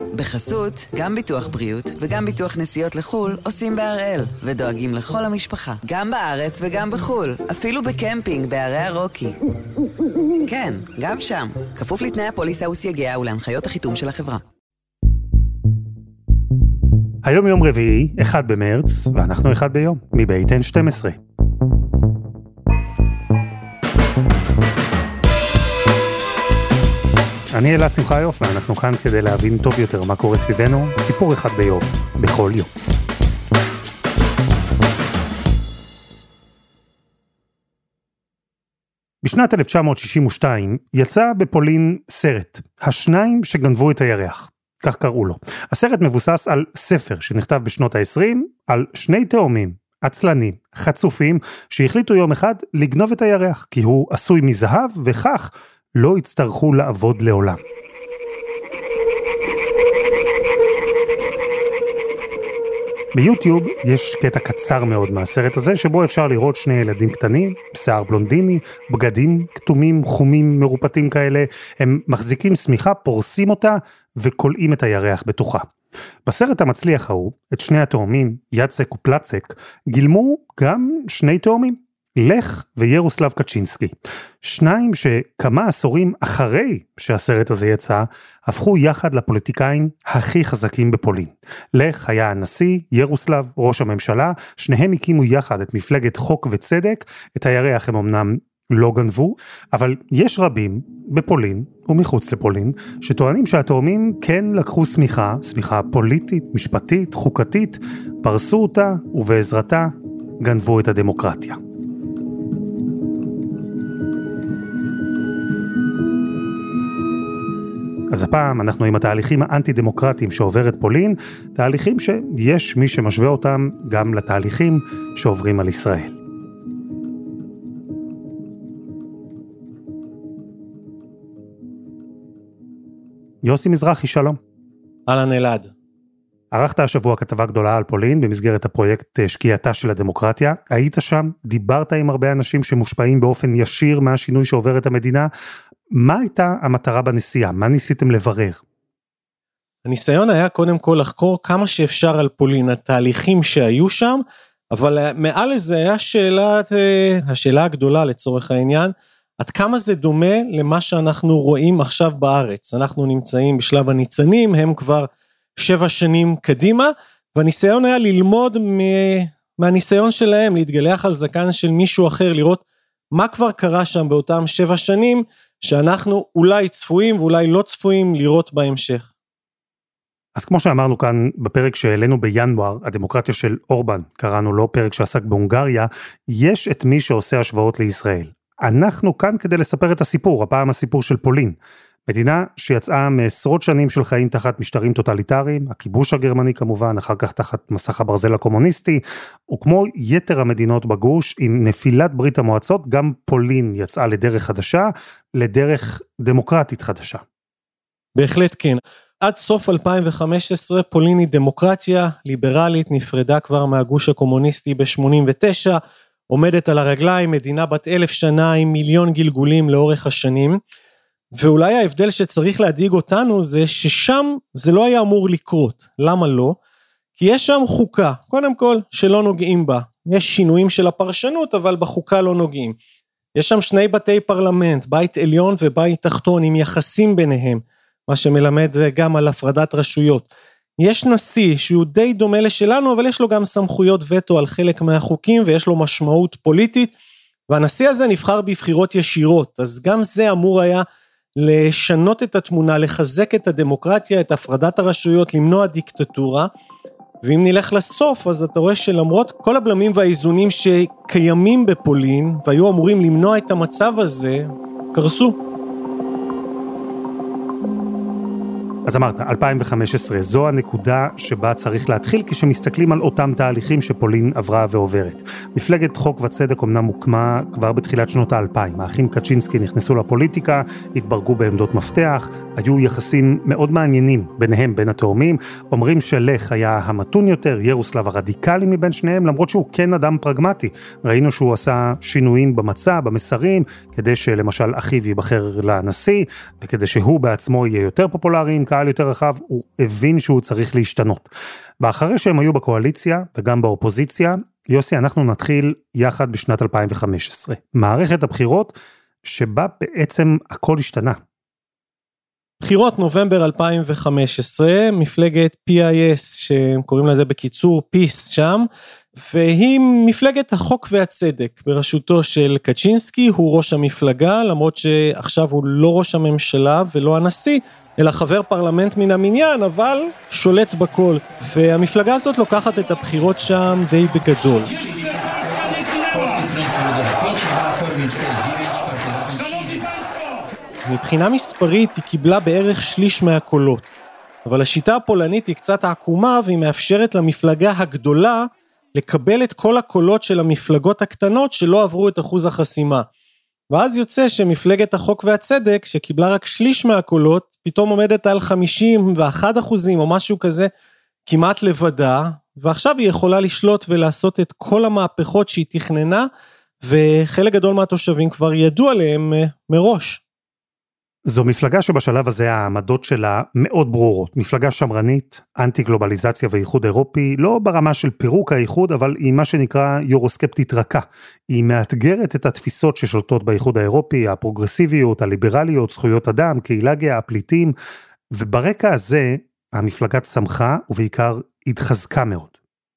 בחסות, גם ביטוח בריאות וגם ביטוח נסיעות לחול עושים בהראל, ודואגים לכל המשפחה, גם בארץ וגם בחול, אפילו בקמפינג בערי הרוקי. כן, גם שם, כפוף לתנאי הפוליסה וסייגיה ולהנחיות החיתום של החברה. היום יום רביעי, 1 במרץ, ואנחנו 1 ביום, מבית N12. אני אלעד שמחיוף, ואנחנו כאן כדי להבין טוב יותר מה קורה סביבנו, סיפור אחד ביום, בכל יום. בשנת 1962 יצא בפולין סרט, השניים שגנבו את הירח, כך קראו לו. הסרט מבוסס על ספר שנכתב בשנות ה-20, על שני תאומים, עצלנים, חצופים, שהחליטו יום אחד לגנוב את הירח, כי הוא עשוי מזהב, וכך לא יצטרכו לעבוד לעולם. ביוטיוב יש קטע קצר מאוד מהסרט הזה, שבו אפשר לראות שני ילדים קטנים, שיער בלונדיני, בגדים כתומים, חומים, מרופטים כאלה, הם מחזיקים סמיכה, פורסים אותה וקולעים את הירח בתוכה. בסרט המצליח ההוא, את שני התאומים, יצק ופלצק, גילמו גם שני תאומים, לך וירוסלב קצ'ינסקי. שניים שכמה עשורים אחרי שהסרט הזה יצא, הפכו יחד לפוליטיקאים הכי חזקים בפולין. לך היה הנשיא, ירוסלב, ראש הממשלה, שניהם הקימו יחד את מפלגת חוק וצדק, את הירח הם אמנם לא גנבו, אבל יש רבים בפולין ומחוץ לפולין, שטוענים שהתאומים כן לקחו סמיכה פוליטית, משפטית, חוקתית, פרסו אותה ובעזרתה גנבו את הדמוקרטיה. אז הפעם אנחנו עם התהליכים האנטי-דמוקרטיים שעוברת פולין, תהליכים שיש מי שמשווה אותם גם לתהליכים שעוברים על ישראל. יוסי מזרחי, שלום. אהלן אלעד. ערכת השבוע כתבה גדולה על פולין במסגרת הפרויקט שקיעתה של הדמוקרטיה. היית שם, דיברת עם הרבה אנשים שמושפעים באופן ישיר מהשינוי שעובר את המדינה. מה הייתה המטרה בנסיעה? מה ניסיתם לברר? הניסיון היה קודם כל לחקור כמה שאפשר על פולין, התהליכים שהיו שם, אבל מעל לזה היה השאלה הגדולה לצורך העניין, עד כמה זה דומה למה שאנחנו רואים עכשיו בארץ. אנחנו נמצאים בשלב הניצנים, הם כבר 7 שנים קדימה, והניסיון היה ללמוד מהניסיון שלהם, להתגלח על זקן של מישהו אחר, לראות מה כבר קרה שם באותם 7 שנים, שאנחנו אולי צפויים ואולי לא צפויים לראות בהמשך. אז כמו שאמרנו כאן בפרק שהעלינו בינואר, הדמוקרטיה של אורבן, קראנו לו פרק שעסק בהונגריה, יש את מי שעושה השוואות לישראל. אנחנו כאן כדי לספר את הסיפור, הפעם הסיפור של פולין. מדינה שיצאה מעשרות שנים של חיים תחת משטרים טוטליטריים, הכיבוש הגרמני כמובן, אחר כך תחת מסך הברזל הקומוניסטי, וכמו יתר המדינות בגוש, עם נפילת ברית המועצות, גם פולין יצאה לדרך חדשה, לדרך דמוקרטית חדשה. בהחלט כן. עד סוף 2015 פולין היא דמוקרטיה ליברלית, נפרדה כבר מהגוש הקומוניסטי ב-89, עומדת על הרגליים, מדינה בת 1000 שנה עם מיליון גלגולים לאורך השנים, ואולי ההבדל שצריך להדאיג אותנו זה ששם זה לא היה אמור לקרות. למה לא? כי יש שם חוקה, קודם כל שלא נוגעים בה. יש שינויים של הפרשנות, אבל בחוקה לא נוגעים. יש שם 2 בתי פרלמנט, בית עליון ובית תחתון, עם יחסים ביניהם, מה שמלמד גם על הפרדת רשויות. יש נשיא שהוא די דומה לשלנו, אבל יש לו גם סמכויות וטו על חלק מהחוקים, ויש לו משמעות פוליטית, והנשיא הזה נבחר בבחירות ישירות, אז גם זה אמור היה לשנות את התמונה, לחזק את הדמוקרטיה, את הפרדת הרשויות, למנוע דיקטטורה, ואם נלך לסוף, אז אתה רואה שלמרות כל הבלמים והאיזונים שקיימים בפולין, והיו אמורים למנוע את המצב הזה, קרסו. אז אמרת, 2015, זו הנקודה שבה צריך להתחיל כשמסתכלים על אותם תהליכים שפולין עברה ועוברת. מפלגת חוק וצדק אמנם הוקמה כבר בתחילת שנות ה-2000. האחים קצ'ינסקי נכנסו לפוליטיקה, התברגו בעמדות מפתח, היו יחסים מאוד מעניינים ביניהם, בין התאומים. אומרים שלך היה המתון יותר, ירוסלב הרדיקלי מבין שניהם, למרות שהוא כן אדם פרגמטי. ראינו שהוא עשה שינויים במצע, במסרים, כדי שלמשל אחיו ייבחר לנשיא, וכדי שהוא בעצמו יהיה יותר פופולרי עם קהל יותר רחב, הוא הבין שהוא צריך להשתנות. ואחרי שהם היו בקואליציה וגם באופוזיציה, יוסי, אנחנו נתחיל יחד בשנת 2015. מערכת הבחירות שבה בעצם הכל השתנה. בחירות נובמבר 2015, מפלגת PIS, שהם קוראים לזה בקיצור PIS שם, והיא מפלגת החוק והצדק, בראשותו של קצ'ינסקי, הוא ראש המפלגה, למרות שעכשיו הוא לא ראש הממשלה ולא הנשיא, אלא חבר פרלמנט מן המניין, אבל שולט בכל. והמפלגה הזאת לוקחת את הבחירות שם די בגדול. מבחינה מספרית היא קיבלה בערך שליש מהקולות, אבל השיטה הפולנית היא קצת עקומה, והיא מאפשרת למפלגה הגדולה לקבל את כל הקולות של המפלגות הקטנות שלא עברו את אחוז החסימה. ואז יוצא שמפלגת החוק והצדק, שקיבלה רק שליש מהקולות, פתאום עומדת על 51% או משהו כזה, כמעט לבדה, ועכשיו היא יכולה לשלוט ולעשות את כל המהפכות שהיא תכננה, וחלק גדול מהתושבים כבר ידעו עליהם מראש. זו מפלגה שבשלב הזה העמדות שלה מאוד ברורות, מפלגה שמרנית, אנטי גלובליזציה ואיחוד אירופי, לא ברמה של פירוק האיחוד, אבל היא מה שנקרא יורוסקפטית רכה. היא מאתגרת את התפיסות ששולטות באיחוד האירופי, הפרוגרסיביות, הליברליות, זכויות אדם, קהילה גאה, הפליטים, וברקע הזה המפלגה צמחה ובעיקר התחזקה מאוד.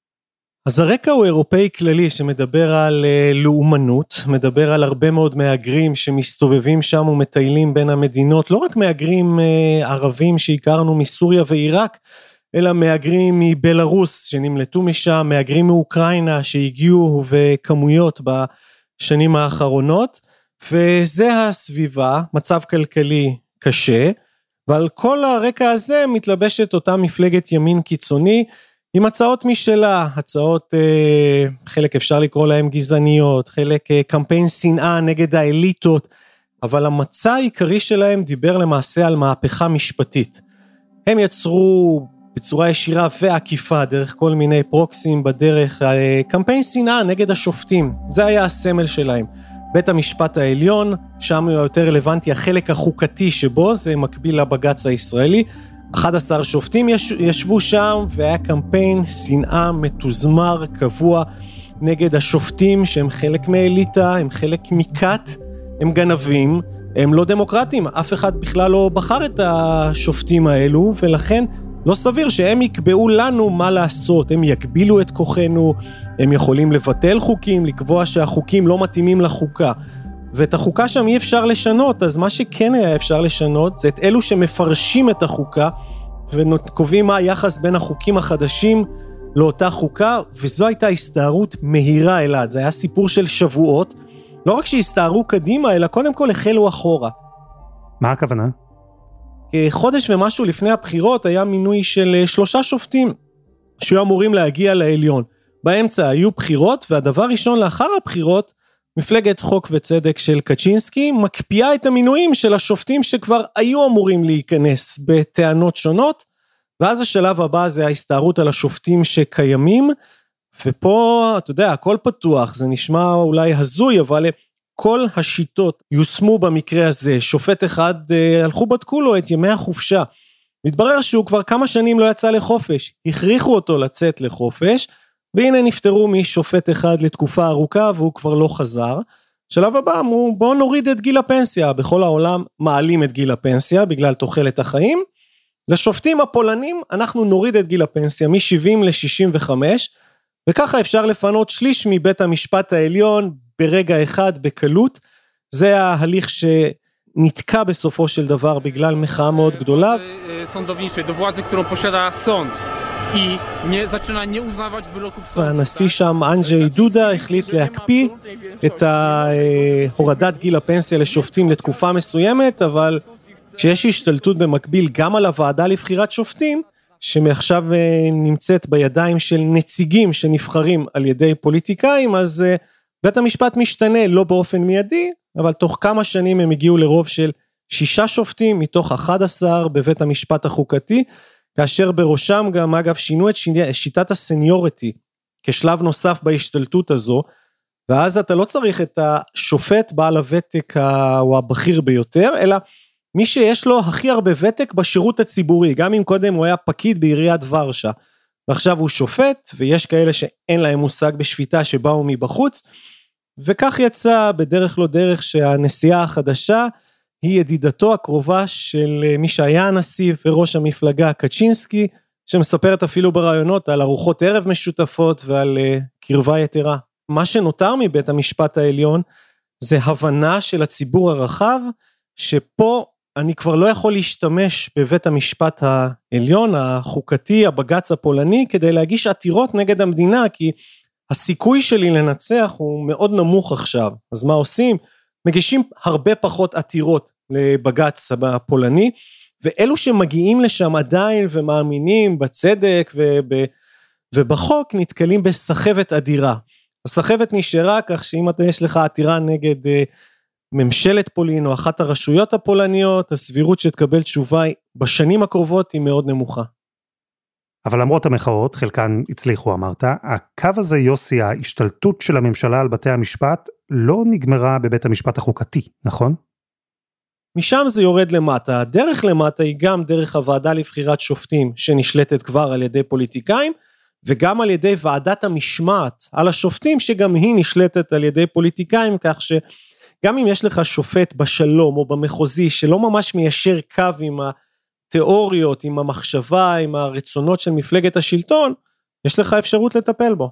אז הרקע הוא אירופאי כללי שמדבר על לאומנות, מדבר על הרבה מאוד מהגרים שמסתובבים שם ומטיילים בין המדינות, לא רק מהגרים ערבים שהכרנו מסוריה ועיראק, אלא מהגרים מבלרוס שנמלטו משם, מהגרים מאוקראינה שהגיעו בכמויות בשנים האחרונות, וזה הסביבה, מצב כלכלי קשה, ועל כל הרקע הזה מתלבשת אותה מפלגת ימין קיצוני, עם הצעות משלה, הצעות, חלק אפשר לקרוא להם גזעניות, חלק קמפיין שנאה נגד האליטות, אבל המצע העיקרי שלהם דיבר למעשה על מהפכה משפטית. הם יצרו בצורה ישירה ועקיפה, דרך כל מיני פרוקסים בדרך, קמפיין שנאה נגד השופטים, זה היה הסמל שלהם. בית המשפט העליון, שם הוא יותר רלוונטי, החלק החוקתי שבו, זה מקביל לבג"ץ הישראלי, 11 שופטים ישבו שם, והיה קמפיין שנאה מתוזמר קבוע נגד השופטים שהם חלק מאליטה, הם חלק מכת, הם גנבים, הם לא דמוקרטיים, אף אחד בכלל לא בחר את השופטים האלו, ולכן לא סביר שהם יקבעו לנו מה לעשות, הם יגבילו את כוחנו, הם יכולים לבטל חוקים, לקבוע שהחוקים לא מתאימים לחוקה, ואת החוקה שם אי אפשר לשנות, אז מה שכן היה אפשר לשנות, זה את אלו שמפרשים את החוקה, וקובעים מה היחס בין החוקים החדשים לאותה חוקה, וזו הייתה הסתערות מהירה אלעד, זה היה סיפור של שבועות, לא רק שהסתערו קדימה, אלא קודם כל החלו אחורה. מה הכוונה? חודש ומשהו לפני הבחירות, היה מינוי של 3 שופטים, שהיו אמורים להגיע לעליון. באמצע היו בחירות, והדבר ראשון לאחר הבחירות, מפלגת חוק וצדק של קצ'ינסקי מקפיאה את המינויים של השופטים שכבר היו אמורים להיכנס בטענות שונות, ואז השלב הבא זה ההסתערות על השופטים שקיימים, ופה אתה יודע הכל פתוח, זה נשמע אולי הזוי, אבל כל השיטות יושמו במקרה הזה. שופט אחד הלכו בדקו לו את ימי החופשה, מתברר שהוא כבר כמה שנים לא יצא לחופש, הכריחו אותו לצאת לחופש, והנה נפטרו משופט אחד לתקופה ארוכה, והוא כבר לא חזר. שלב הבא אמרו, בואו נוריד את גיל הפנסיה, בכל העולם מעלים את גיל הפנסיה, בגלל תוחלת החיים, לשופטים הפולנים אנחנו נוריד את גיל הפנסיה, מ-70 ל-65, וככה אפשר לפנות שליש מבית המשפט העליון, ברגע אחד, בקלות, זה ההליך שנתקע בסופו של דבר, בגלל מחאה מאוד גדולה. Sądowniczej, do władzy, którą posiada sąd. I zaczyna nie uznawać wyroków sądu. והנשיא שם אנג'י דודה החליט להקפיא את הורדת גיל הפנסיה לשופטים לתקופה מסוימת, אבל כשיש השתלטות במקביל גם על הוועדה לבחירת שופטים, שמעכשיו נמצאת בידיים של נציגים שנבחרים על ידי פוליטיקאים, אז בית המשפט משתנה לא באופן מיידי, אבל תוך כמה שנים הם הגיעו לרוב של 6 שופטים מתוך 11 בבית המשפט החוקתי, כאשר בראשם גם אגב שינו את שיטת הסניוריטי כשלב נוסף בהשתלטות הזו, ואז אתה לא צריך את השופט בעל הוותק או הבכיר ביותר, אלא מי שיש לו הכי הרבה ותק בשירות הציבורי, גם אם קודם הוא היה פקיד בעיריית ורשה, ועכשיו הוא שופט, ויש כאלה שאין להם מושג בשפיטה שבאו מבחוץ, וכך יצא בדרך לא דרך שהנשיאה החדשה, היא ידידתו הקרובה של מי שהיה הנשיא וראש המפלגה קצ'ינסקי, שמספרת אפילו ברעיונות על ארוחות ערב משותפות ועל קרבה יתרה. מה שנותר מבית המשפט העליון, זה הבנה של הציבור הרחב, שפה אני כבר לא יכול להשתמש בבית המשפט העליון, החוקתי, הבג"ץ הפולני, כדי להגיש עתירות נגד המדינה, כי הסיכוי שלי לנצח הוא מאוד נמוך עכשיו. אז מה עושים? מגישים הרבה פחות עתירות לבג"ץ הפולני, ואלו שמגיעים לשם עדיין ומאמינים בצדק ובחוק, נתקלים בסחבת אדירה. הסחבת נשארה כך שאם יש לך עתירה נגד ממשלת פולין או אחת הרשויות הפולניות, הסבירות שתקבל תשובה בשנים הקרובות היא מאוד נמוכה. אבל למרות המחאות, חלקן הצליחו אמרת, הקו הזה יוסי, ההשתלטות של הממשלה על בתי המשפט, לא נגמרה בבית המשפט החוקתי, נכון? משם זה יורד למטה, הדרך למטה היא גם דרך הוועדה לבחירת שופטים, שנשלטת כבר על ידי פוליטיקאים, וגם על ידי ועדת המשמעת על השופטים, שגם היא נשלטת על ידי פוליטיקאים, כך שגם אם יש לך שופט בשלום או במחוזי, שלא ממש מיישר קו עם התיאוריות, עם המחשבה, עם הרצונות של מפלגת השלטון, יש לך אפשרות לטפל בו.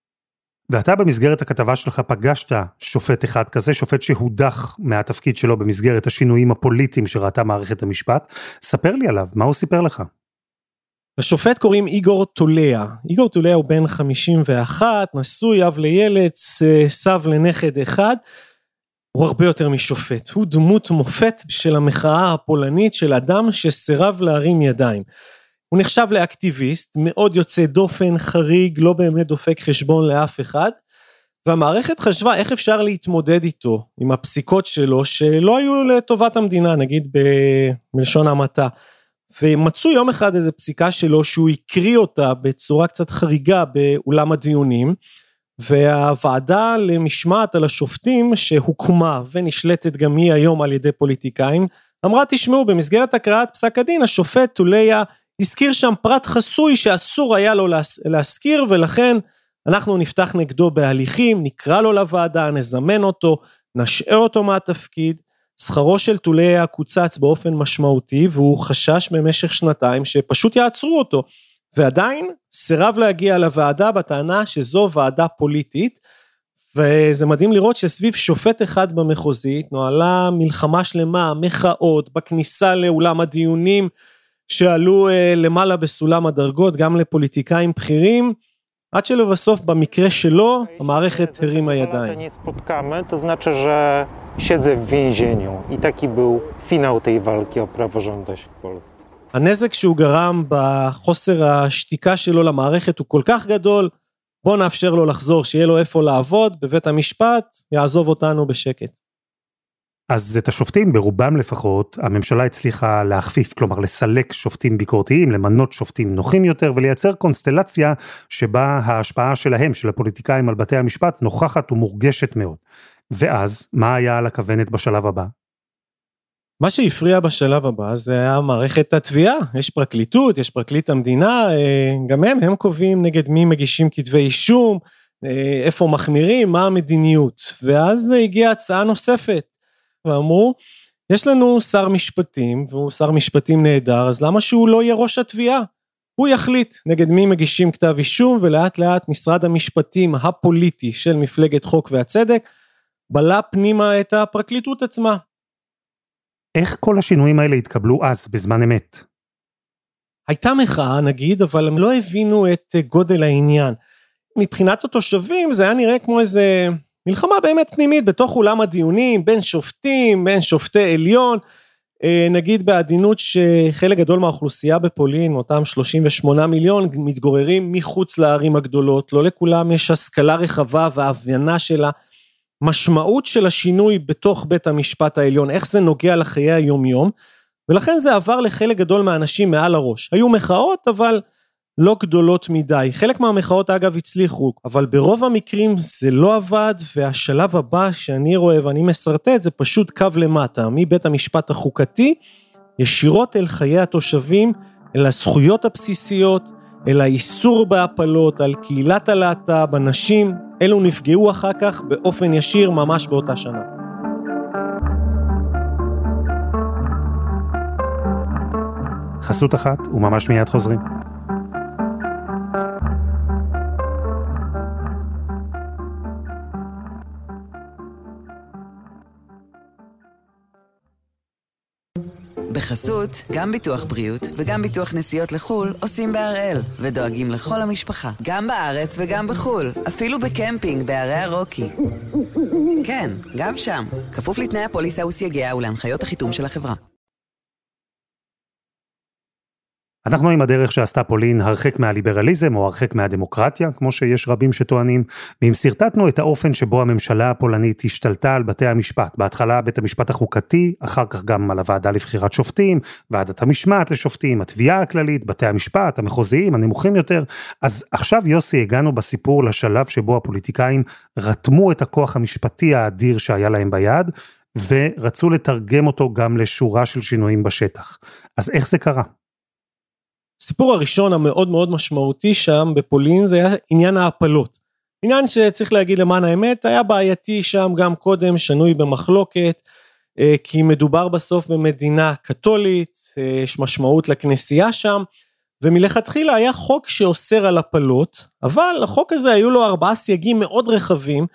ואתה במסגרת הכתבה שלך פגשת שופט אחד כזה, שופט שהודח מהתפקיד שלו במסגרת השינויים הפוליטיים שראתה מערכת המשפט. ספר לי עליו, מה הוא סיפר לך? השופט קוראים איגור טוליה. איגור טוליה הוא בן 51, נשוי, אב לילד, סב לנכד אחד. הוא הרבה יותר משופט. הוא דמות מופת של המחאה הפולנית של אדם שסירב להרים ידיים. הוא נחשב לאקטיביסט, מאוד יוצא דופן, חריג, לא באמת דופק חשבון לאף אחד, והמערכת חשבה איך אפשר להתמודד איתו, עם הפסיקות שלו, שלא היו לטובת המדינה, נגיד בלשון המעטה, ומצאו יום אחד איזו פסיקה שלו, שהוא הקריא אותה בצורה קצת חריגה באולם הדיונים, והוועדה למשמעת על השופטים שהוקמה ונשלטת גם היא היום על ידי פוליטיקאים, אמרה תשמעו במסגרת הקראת פסק הדין, השופט טוליה הזכיר שם פרט חסוי שאסור היה לו להזכיר, ולכן אנחנו נפתח נגדו בהליכים, נקרא לו לוועדה, נזמן אותו, נשאר אותו מהתפקיד. שכרו של טוליה קוצץ באופן משמעותי, והוא חשש במשך שנתיים שפשוט יעצרו אותו, ועדיין סירב להגיע לוועדה בטענה שזו ועדה פוליטית, וזה מדהים לראות שסביב שופט אחד במחוזית, נועלה מלחמה שלמה, מחאות, בכניסה לאולם הדיונים, שעלו למעלה בסולם הדרגות, גם לפוליטיקאים בכירים, עד שלבסוף במקרה שלו, המערכת הרימה ידיים. To znaczy, że siedzę w więzieniu i taki był finał tej walki o praworządność w Polsce. הנזק שהוא גרם בחוסר השתיקה שלו למערכת הוא כל כך גדול, בוא נאפשר לו לחזור, שיהיה לו איפה לעבוד, בבית המשפט, יעזוב אותנו בשקט. אז את השופטים, ברובם לפחות, הממשלה הצליחה להכפיף, כלומר לסלק שופטים ביקורתיים, למנות שופטים נוחים יותר, ולייצר קונסטלציה שבה ההשפעה שלהם, של הפוליטיקאים על בתי המשפט, נוכחת ומורגשת מאוד. ואז, מה היה על הכוונת בשלב הבא? מה שהפריע בשלב הבא, זה היה מערכת התביעה, יש פרקליטות, יש פרקליט המדינה, גם הם קובעים נגד מי מגישים כתבי אישום, איפה מחמירים, מה המדיניות, ואז הגיעה הצעה נוספת, ואמרו, יש לנו שר משפטים, והוא שר משפטים נהדר, אז למה שהוא לא יהיה ראש התביעה? הוא יחליט נגד מי מגישים כתב אישום, ולאט לאט משרד המשפטים הפוליטי של מפלגת חוק והצדק, בלה פנימה את הפרקליטות עצמה. איך כל השינויים האלה התקבלו אז, בזמן אמת? הייתה מחאה נגיד, אבל הם לא הבינו את גודל העניין. מבחינת התושבים זה היה נראה כמו איזה מלחמה באמת פנימית, בתוך אולם הדיונים, בין שופטים, בין שופטי עליון, נגיד בעדינות שחלק גדול מהאוכלוסייה בפולין, אותם 38 מיליון, מתגוררים מחוץ לערים הגדולות, לא לכולם יש השכלה רחבה והבנה שלה, משמעות של השינוי בתוך בית המשפט העליון, איך זה נוגע לחיי היום יום, ולכן זה עבר לחלק גדול מהאנשים מעל הראש. היו מחאות, אבל לא גדולות מדי. חלק מהמחאות אגב הצליחו, אבל ברוב המקרים זה לא עבד, והשלב הבא שאני רואה ואני מסרטט זה פשוט קו למטה, מבית המשפט החוקתי, ישירות אל חיי התושבים, אל הזכויות הבסיסיות, אל האיסור בהפלות, על קהילת הלהט"ב, הנשים, אלו נפגעו אחר כך באופן ישיר ממש באותה שנה. חסות אחת וממש מיד חוזרים. בחסות, גם ביטוח בריאות וגם ביטוח נסיעות לחול עושים בהראל ודואגים לכל המשפחה, גם בארץ וגם בחול, אפילו בקמפינג בערי הרוקי. כן, גם שם, כפוף לתנאי הפוליסה וסייגיה ולהנחיות החיתום של החברה. אנחנו עם הדרך שעשתה פולין הרחק מהליברליזם או הרחק מהדמוקרטיה, כמו שיש רבים שטוענים, ואם סרטטנו את האופן שבו הממשלה הפולנית השתלטה על בתי המשפט, בהתחלה בית המשפט החוקתי, אחר כך גם על הוועדה לבחירת שופטים, ועדת המשמעת לשופטים, התביעה הכללית, בתי המשפט, המחוזיים, הנמוכים יותר, אז עכשיו יוסי הגענו בסיפור לשלב שבו הפוליטיקאים רתמו את הכוח המשפטי האדיר שהיה להם ביד, ורצו לתרגם אותו גם לשורה של שינויים בשטח. אז איך זה קרה? הסיפור הראשון המאוד מאוד משמעותי שם בפולין זה היה עניין ההפלות. עניין שצריך להגיד למען האמת, היה בעייתי שם גם קודם, שנוי במחלוקת, כי מדובר בסוף במדינה קתולית, יש משמעות לכנסייה שם, ומלכתחילה היה חוק שאוסר על הפלות, אבל החוק הזה היו לו 4 סייגים מאוד רחבים,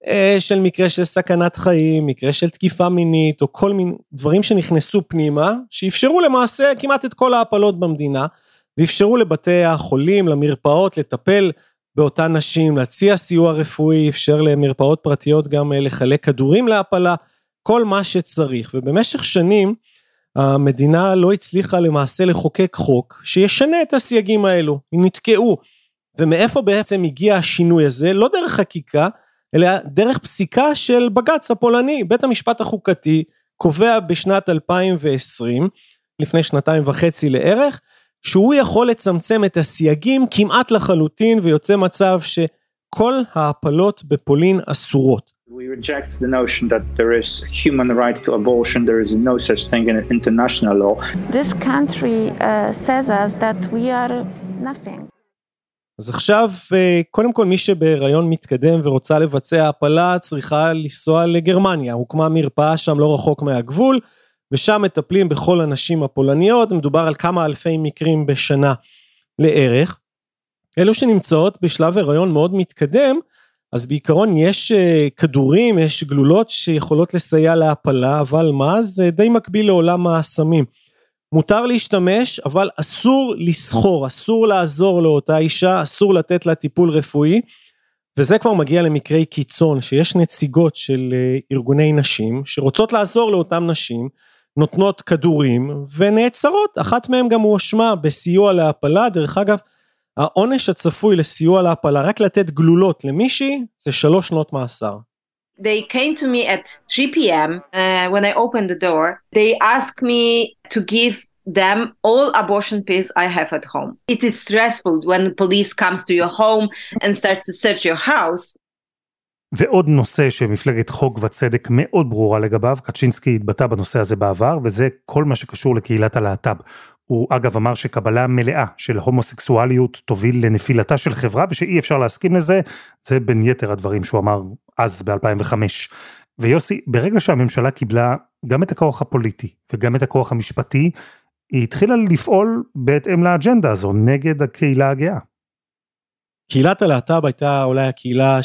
של מקרה של סכנת חיים, מקרה של תקיפה מינית, או כל מיני דברים שנכנסו פנימה, שאפשרו למעשה כמעט את כל ההפלות במדינה, ואפשרו לבתי החולים, למרפאות, לטפל באותן נשים, להציע סיוע רפואי, אפשר למרפאות פרטיות גם לחלק כדורים להפלה, כל מה שצריך. ובמשך שנים, המדינה לא הצליחה למעשה לחוקק חוק, שישנה את הסייגים האלו, הם נתקעו. ומאיפה בעצם הגיע השינוי הזה? לא דרך חקיקה, אלא דרך פסיקה של בג"ץ הפולני. בית המשפט החוקתי קובע בשנת 2020, לפני 2.5 לערך, שהוא יכול לצמצם את הסייגים כמעט לחלוטין, ויוצא מצב שכל ההפלות בפולין אסורות. We reject the notion that there is human right to abortion. There is no such thing in international law. This country says us that we are nothing. אז עכשיו, קודם כל מי שבהיריון מתקדם ורוצה לבצע הפלה, צריכה לנסוע לגרמניה. הוקמה מרפאה שם לא רחוק מהגבול, ושם מטפלים בכל הנשים הפולניות, מדובר על כמה אלפי מקרים בשנה לערך. אלו שנמצאות בשלב הריון מאוד מתקדם, אז בעיקרון יש כדורים, יש גלולות שיכולות לסייע להפלה, אבל מה? זה די מקביל לעולם הסמים. מותר להשתמש, אבל אסור לסחור, אסור לעזור לאותה אישה, אסור לתת לה טיפול רפואי, וזה כבר מגיע למקרי קיצון, שיש נציגות של ארגוני נשים, שרוצות לעזור לאותם נשים, נותנות כדורים, ונעצרות, אחת מהם גם הואשמה בסיוע להפלה, דרך אגב, העונש הצפוי לסיוע להפלה, רק לתת גלולות למישהי, זה 3 שנות מאסר. They came to me at 3 p.m. When I opened the door. They asked me to give them all abortion pills I have at home. It is stressful when police comes to your home and start to search your house. ועוד נושא שמפלגת חוק וצדק מאוד ברורה לגביו, קצ'ינסקי התבטא בנושא הזה בעבר, וזה כל מה שקשור לקהילת הלהט"ב. הוא אגב אמר שקבלה מלאה של הומוסקסואליות תוביל לנפילתה של חברה, ושאי אפשר להסכים לזה, זה בין יתר הדברים שהוא אמר אז ב-2005. ויוסי, ברגע שהממשלה קיבלה גם את הכוח הפוליטי וגם את הכוח המשפטי, היא התחילה לפעול בהתאם לאג'נדה הזו, נגד הקהילה הגאה. קהילת הלהט"ב הייתה אולי הקהילה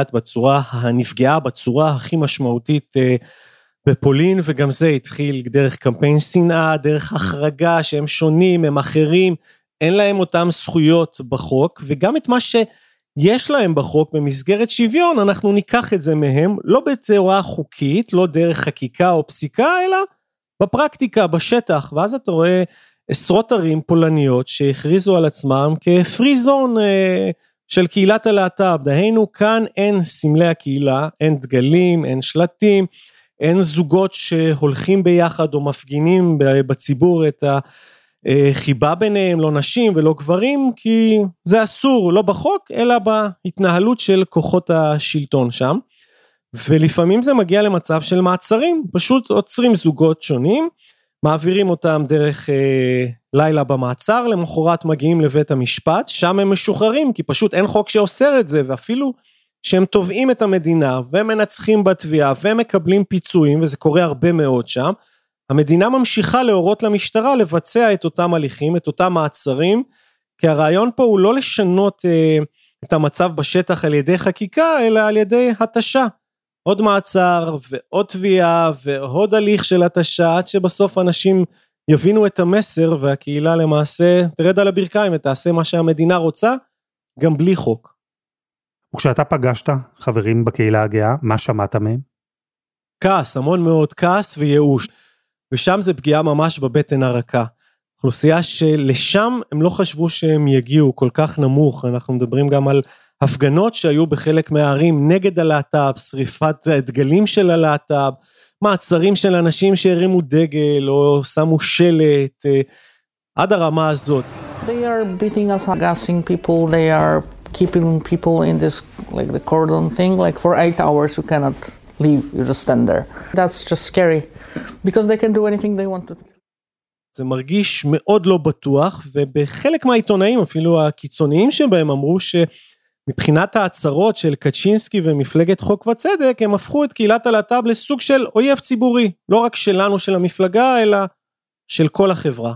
הנפגעה בצורה הכי משמעותית בפולין, וגם זה התחיל דרך קמפיין שנאה, דרך החרגה שהם שונים, הם אחרים, אין להם אותם זכויות בחוק, וגם את מה שיש להם בחוק במסגרת שוויון, אנחנו ניקח את זה מהם, לא בצורה חוקית, לא דרך חקיקה או פסיקה, אלא בפרקטיקה, בשטח, ואז אתה רואה עשרות ערים פולניות שהכריזו על עצמם כפרי זון של קהילת הלהט"ב, דהיינו כאן אין סמלי הקהילה, אין דגלים, אין שלטים, אין זוגות שהולכים ביחד או מפגינים בציבור חיבה ביניהם, לא נשים ולא גברים, כי זה אסור, לא בחוק, אלא בהתנהלות של כוחות השלטון שם, ולפעמים זה מגיע למצב של מעצרים, פשוט עוצרים זוגות שונים, מעבירים אותם דרך לילה במעצר, למחרת מגיעים לבית המשפט, שם הם משוחררים, כי פשוט אין חוק שאוסר את זה, ואפילו שהם תובעים את המדינה, ומנצחים בתביעה, ומקבלים פיצויים, וזה קורה הרבה מאוד שם, המדינה ממשיכה להורות למשטרה, לבצע את אותם הליכים, את אותם מעצרים, כי הרעיון פה הוא לא לשנות את המצב בשטח על ידי חקיקה, אלא על ידי התשה, עוד מעצר ועוד תביעה ועוד הליך של התשה, עד שבסוף אנשים יבינו את המסר והקהילה למעשה תרד על הברכיים ותעשה מה שהמדינה רוצה, גם בלי חוק. וכשאתה פגשת חברים בקהילה הגאה, מה שמעת מהם? כעס, המון מאוד כעס וייאוש, ושם זה פגיעה ממש בבטן הרכה. אוכלוסייה שלשם הם לא חשבו שהם יגיעו כל כך נמוך, אנחנו מדברים גם על הפגנות שהיו בחלק מהערים נגד הלהט"ב, שריפת הדגלים של הלהט"ב, מעצרים של אנשים שהרימו דגל או שמו שלט, עד הרמה הזאת. They are beating us, gassing people, they are keeping people in this, like the cordon thing, like for 8 hours you cannot leave, you just stand there. That's just scary, because they can do anything they want to. זה מרגיש מאוד לא בטוח, ובחלק מהעיתונאים, אפילו הקיצוניים שבהם, אמרו שמבחינת ההצהרות של קצ'ינסקי ומפלגת חוק וצדק, הם הפכו את קהילת הלהט"ב לסוג של אויב ציבורי, לא רק שלנו, של המפלגה, אלא של כל החברה.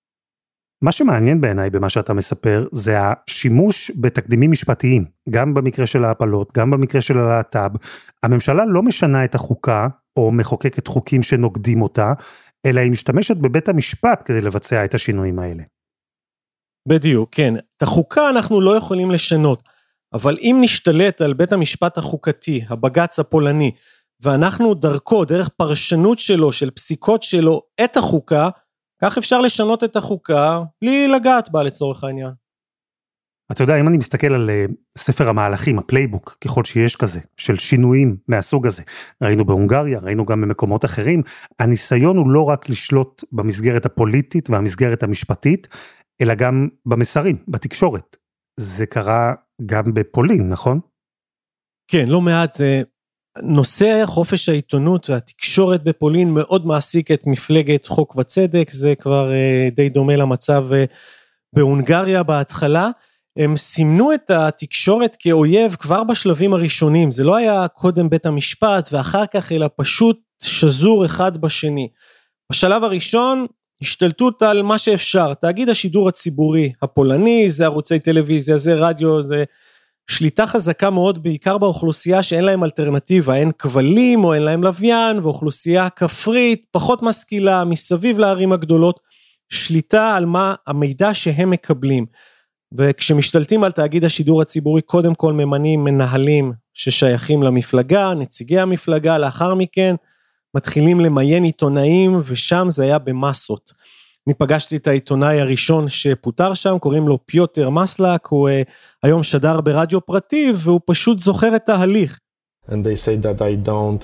מה שמעניין בעיניי במה שאתה מספר, זה השימוש בתקדימים משפטיים, גם במקרה של ההפלות, גם במקרה של הלהט"ב. הממשלה לא משנה את החוקה, או מחוקקת חוקים שנוגדים אותה, אלא היא משתמשת בבית המשפט כדי לבצע את השינויים האלה. בדיוק, כן. את החוקה אנחנו לא יכולים לשנות, אבל אם נשתלט על בית המשפט החוקתי, הבג"ץ הפולני, ואנחנו דרכו, דרך פרשנות שלו, של פסיקות שלו, את החוקה, כך אפשר לשנות את החוקה, בלי לגעת בה לצורך העניין. אתה יודע, אם אני מסתכל על ספר המהלכים, הפלייבוק, ככל שיש כזה, של שינויים מהסוג הזה, ראינו בהונגריה, ראינו גם במקומות אחרים, הניסיון הוא לא רק לשלוט במסגרת הפוליטית והמסגרת המשפטית, אלא גם במסרים, בתקשורת. זה קרה גם בפולין, נכון? כן, לא מעט, זה נושא חופש העיתונות והתקשורת בפולין מאוד מעסיק את מפלגת חוק וצדק, זה כבר די דומה למצב בהונגריה בהתחלה, הם סימנו את התקשורת כאויב כבר בשלבים הראשונים, זה לא היה קודם בית המשפט ואחר כך, אלא פשוט שזור אחד בשני. בשלב הראשון, השתלטות על מה שאפשר, תאגיד השידור הציבורי הפולני, זה ערוצי טלוויזיה, זה רדיו, זה שליטה חזקה מאוד, בעיקר באוכלוסייה שאין להם אלטרנטיבה, אין כבלים או אין להם לוויין, ואוכלוסייה כפרית, פחות משכילה, מסביב לערים הגדולות, שליטה על מה המידע שהם מקבלים. וכשמשתלטים על תאגיד השידור הציבורי, קודם כל ממנים מנהלים ששייכים למפלגה, נציגי המפלגה, לאחר מכן מתחילים למיין עיתונאים, ושם זה היה במסות. אני פגשתי את העיתונאי הראשון שפוטר שם, קוראים לו פיוטר מסלק, הוא היום שדר ברדיו פרטי, והוא פשוט זוכר את ההליך. And they say that I don't,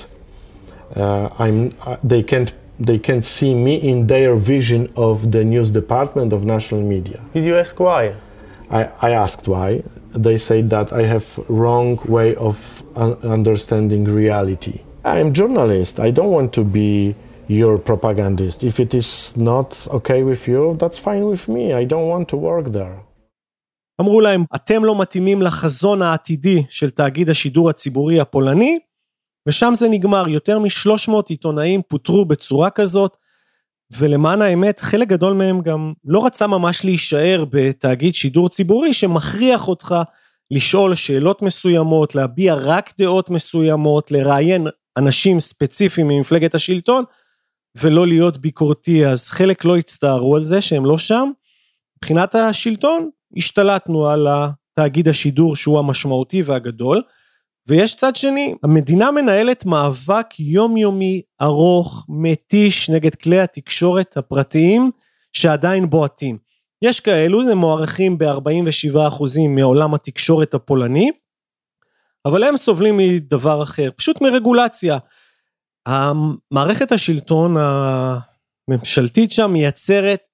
they can't see me in their vision of the news department of national media. Did you ask why? I asked why. They say that I have wrong way of understanding reality. I'm journalist. I don't want to be your propagandist. If it is not okay with you, that's fine with me. I don't want to work there. אמרו להם, אתם לא מתאימים לחזון העתידי של תאגיד השידור הציבורי הפולני, ושם זה נגמר. יותר מ-300 עיתונאים פוטרו בצורה כזאת, ולמען האמת, חלק גדול מהם גם לא רצה ממש להישאר בתאגיד שידור ציבורי, שמכריח אותך לשאול שאלות מסוימות, להביע רק דעות מסוימות, לראיין אנשים ספציפיים ממפלגת השלטון, ולא להיות ביקורתי. אז חלק לא הצטערו על זה שהם לא שם. מבחינת השלטון, השתלטנו על תאגיד השידור שהוא המשמעותי והגדול, ויש צד שני, המדינה מנהלת מאבק יומיומי ארוך, מתיש נגד כלי התקשורת הפרטיים שעדיין בועטים. יש כאלו, זה מוערכים ב-47% מעולם התקשורת הפולני, אבל הם סובלים מדבר אחר, פשוט מרגולציה. המערכת השלטון הממשלתית שם מייצרת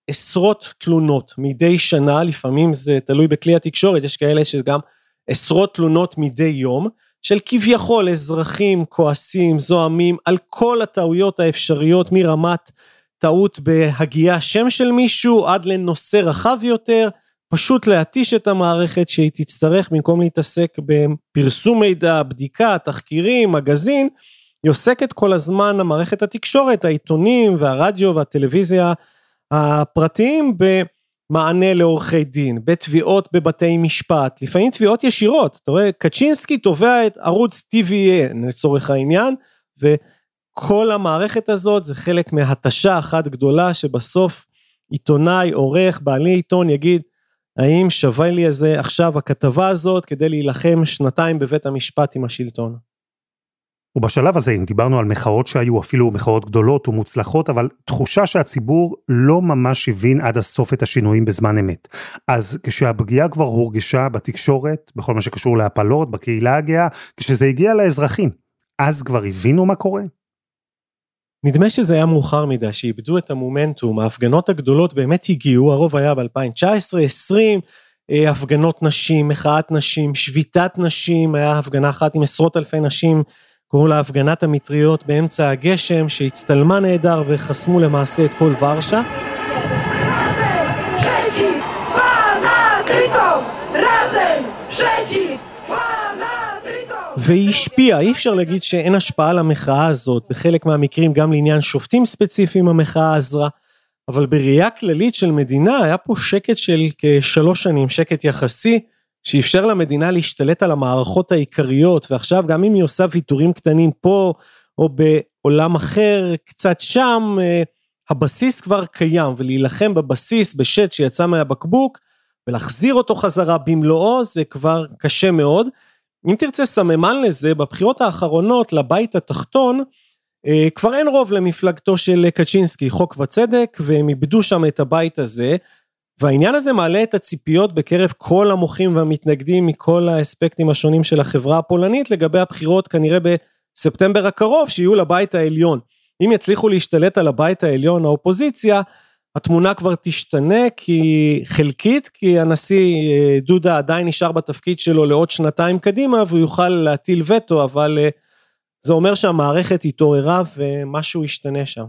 עשרות תלונות מדי שנה, לפעמים זה תלוי בכלי התקשורת, יש כאלה שגם עשרות תלונות מדי יום, של כביכול אזרחים כועסים, זועמים, על כל הטעויות האפשריות, מרמת טעות בהגיעה שם של מישהו, עד לנושא רחב יותר, פשוט להתיש את המערכת שהיא תצטרך, במקום להתעסק בפרסום מידע, בדיקה, תחקירים, מגזין, היא עוסקת כל הזמן, המערכת התקשורת, העיתונים והרדיו והטלוויזיה הפרטיים, במענה לעורכי דין, בתביעות בבתי משפט, לפעמים תביעות ישירות, אתה רואה, קצ'ינסקי תובע את ערוץ TVN לצורך העניין, וכל המערכת הזאת זה חלק מהתשה אחת גדולה, שבסוף עיתונאי, עורך, בעלי עיתון יגיד, האם שווה לי איזה עכשיו הכתבה הזאת, כדי להילחם שנתיים בבית המשפט עם השלטון. ובשלב הזה, אם דיברנו על מחאות שהיו אפילו מחאות גדולות ומוצלחות, אבל תחושה שהציבור לא ממש הבין עד הסוף את השינויים בזמן אמת. אז כשהפגיעה כבר הורגשה בתקשורת, בכל מה שקשור להפלות, בקהילה הגאה, כשזה הגיע לאזרחים, אז כבר הבינו מה קורה? נדמה שזה היה מאוחר מדי, שאיבדו את המומנטום, ההפגנות הגדולות באמת הגיעו, הרוב היה ב-2019, 20, הפגנות נשים, מחאת נשים, שביתת נשים, היה הפגנה אחת עם עשרות אלפי נשים, קראו לה הפגנת המטריות באמצע הגשם, שהצטלמה נהדר וחסמו למעשה את כל ורשה. והיא השפיעה, אי אפשר להגיד שאין השפעה למחאה הזאת, בחלק מהמקרים גם לעניין שופטים ספציפיים המחאה עזרה, אבל בראייה כללית של מדינה היה פה שקט של כ3 שנים, שקט יחסי, שאפשר למדינה להשתלט על המערכות העיקריות, ועכשיו גם אם היא עושה ויתורים קטנים פה, או בעולם אחר, קצת שם, הבסיס כבר קיים, ולהילחם בבסיס, בשט שיצא מהבקבוק, ולהחזיר אותו חזרה במלואו, זה כבר קשה מאוד. אם תרצה סממן לזה, בבחירות האחרונות לבית התחתון, כבר אין רוב למפלגתו של קצ'ינסקי, חוק וצדק, והם איבדו שם את הבית הזה, והעניין הזה מעלה את הציפיות בקרב כל המוחים והמתנגדים מכל האספקטים השונים של החברה הפולנית, לגבי הבחירות כנראה בספטמבר הקרוב, שיהיו לבית העליון. אם יצליחו להשתלט על הבית העליון, האופוזיציה, התמונה כבר תשתנה חלקית, כי הנשיא דודה עדיין נשאר בתפקיד שלו לעוד 2 קדימה, והוא יוכל להטיל וטו, אבל זה אומר שהמערכת התעוררה ומשהו ישתנה שם.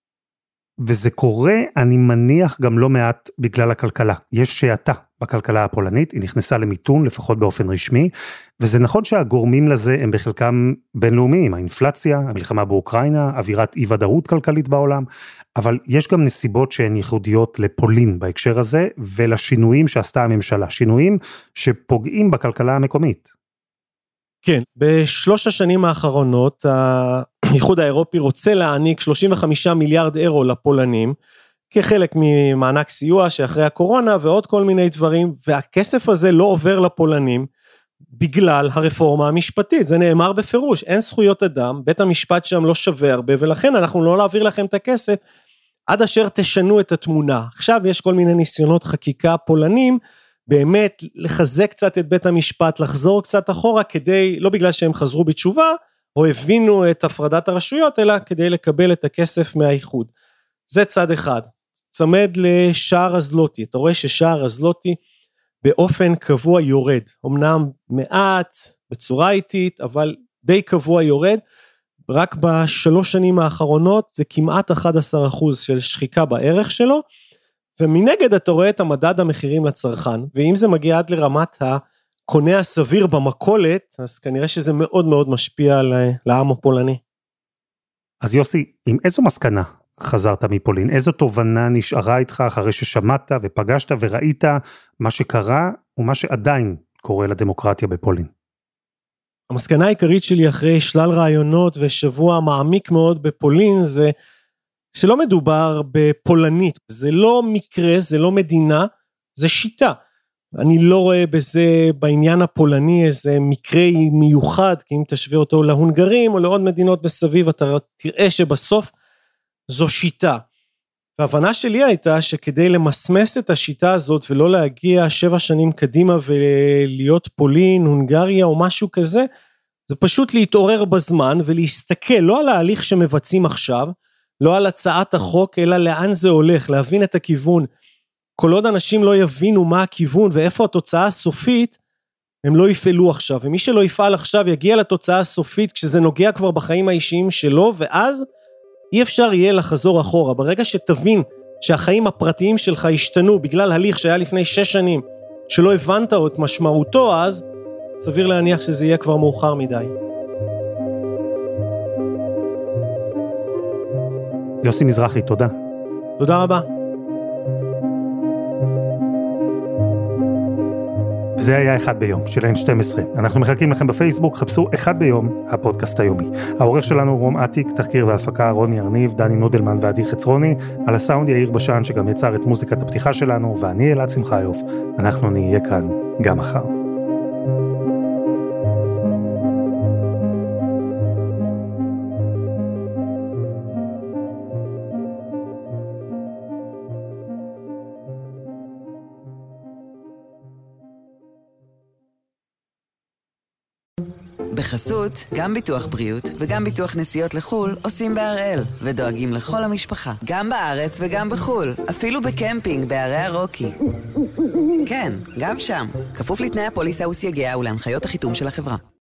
וזה קורה, אני מניח, גם לא מעט בגלל הכלכלה. יש שעתה בכלכלה הפולנית, היא נכנסה למיתון, לפחות באופן רשמי, וזה נכון שהגורמים לזה הם בחלקם בינלאומיים, האינפלציה, המלחמה באוקראינה, אווירת אי-ודאות כלכלית בעולם, אבל יש גם נסיבות שהן ייחודיות לפולין בהקשר הזה, ולשינויים שעשתה הממשלה, שינויים שפוגעים בכלכלה המקומית. כן, ב3 השנים האחרונות, האיחוד האירופי רוצה להעניק 35 מיליארד אירו לפולנים, כחלק ממענק סיוע שאחרי הקורונה ועוד כל מיני דברים, והכסף הזה לא עובר לפולנים, בגלל הרפורמה המשפטית, זה נאמר בפירוש, אין זכויות אדם, בית המשפט שם לא שווה הרבה, ולכן אנחנו לא נעביר לכם את הכסף, עד אשר תשנו את התמונה. עכשיו יש כל מיני ניסיונות חקיקה פולנים, באמת לחזק קצת את בית המשפט, לחזור קצת אחורה, כדי, לא בגלל שהם חזרו בתשובה, או הבינו את הפרדת הרשויות, אלא כדי לקבל את הכסף מהאיחוד. זה צד אחד. צמד לשער הזלוטי, אתה רואה ששער הזלוטי באופן קבוע יורד, אמנם מעט, בצורה איטית, אבל די קבוע יורד, רק ב3 שנים האחרונות, זה כמעט 11% של שחיקה בערך שלו, ומנגד אתה רואה את המדד המחירים לצרכן, ואם זה מגיע עד לרמת הקונה הסביר במכולת, אז כנראה שזה מאוד מאוד משפיע לעם הפולני. אז יוסי, עם איזו מסקנה חזרת מפולין? איזו תובנה נשארה איתך אחרי ששמעת ופגשת וראית מה שקרה ומה שעדיין קורה לדמוקרטיה בפולין? המסקנה העיקרית שלי אחרי שלל רעיונות ושבוע מעמיק מאוד בפולין, זה שלא מדובר בפולנית, זה לא מקרה, זה לא מדינה, זה שיטה. אני לא רואה בזה בעניין הפולני איזה מקרה מיוחד, כי אם תשווה אותו להונגרים או לעוד מדינות בסביב, אתה תראה שבסוף זו שיטה. וההבנה שלי הייתה שכדי למסמס את השיטה הזאת ולא להגיע 7 שנים קדימה ולהיות פולין, הונגריה או משהו כזה, זה פשוט להתעורר בזמן ולהסתכל לא על ההליך שמבצעים עכשיו, לא על הצעת החוק, אלא לאן זה הולך, להבין את הכיוון. כל עוד אנשים לא יבינו מה הכיוון ואיפה התוצאה הסופית, הם לא יפעלו עכשיו, ומי שלא יפעל עכשיו יגיע לתוצאה הסופית, כשזה נוגע כבר בחיים האישיים שלו, ואז אי אפשר יהיה לחזור אחורה. ברגע שתבין שהחיים הפרטיים שלך השתנו, בגלל הליך שהיה לפני 6 שנים, שלא הבנת את משמעותו, אז סביר להניח שזה יהיה כבר מאוחר מדי. יוסי מזרחי, תודה. תודה רבה. וזה היה אחד ביום של N12. אנחנו מחכים לכם בפייסבוק, חפשו אחד ביום, הפודקאסט היומי. העורך שלנו רום עתיק, תחקיר והפקה רוני ארניב, דני נודלמן ועדי חצרוני, על הסאונד יאיר בשן שגם יצר את מוזיקת הפתיחה שלנו, ואני אלעד שמחיוף. אנחנו נהיה כאן גם מחר. בחסות, גם ביטוח בריאות וגם ביטוח נסיעות לחול עושים בהראל, ודואגים לכל המשפחה, גם בארץ וגם בחול, אפילו בקמפינג בערי הרוקי. כן, גם שם, כפוף לתנאי הפוליסה וסייגיה ולהנחיות החיתום של החברה.